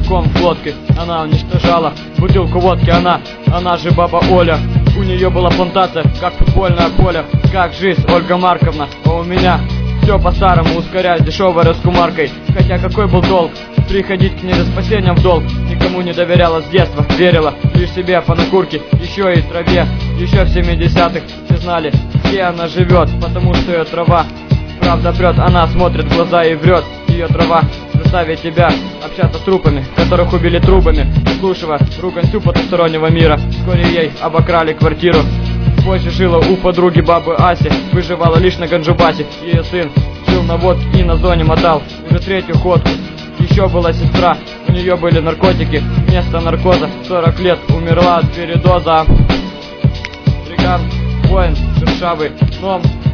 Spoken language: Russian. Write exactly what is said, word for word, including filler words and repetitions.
коньяком в лодке. Она уничтожала бутылку водки, она, она же баба Оля. У нее была плантация, как футбольное поле. Как жизнь, Ольга Марковна, а у меня все по-старому, ускоряясь дешевой раскумаркой. Хотя какой был долг приходить к ней за спасением в долг. Никому не доверяла с детства, верила лишь себе, по накурке, еще и траве. Еще в семидесятых все знали, где она живет, потому что ее трава правда прет. Она смотрит в глаза и врет. Ее трава заставит тебя общаться с трупами, которых убили трубами, слушая ругань всю потустороннего мира. Вскоре ей обокрали квартиру. Позже жила у подруги бабы Аси, выживала лишь на ганджубасе. Ее сын жил на водке и на зоне мотал уже третью ходку. Еще была сестра, у нее были наркотики вместо наркоза. Сорок лет умерла от передоза. Бриган, воин, шершавый, ном.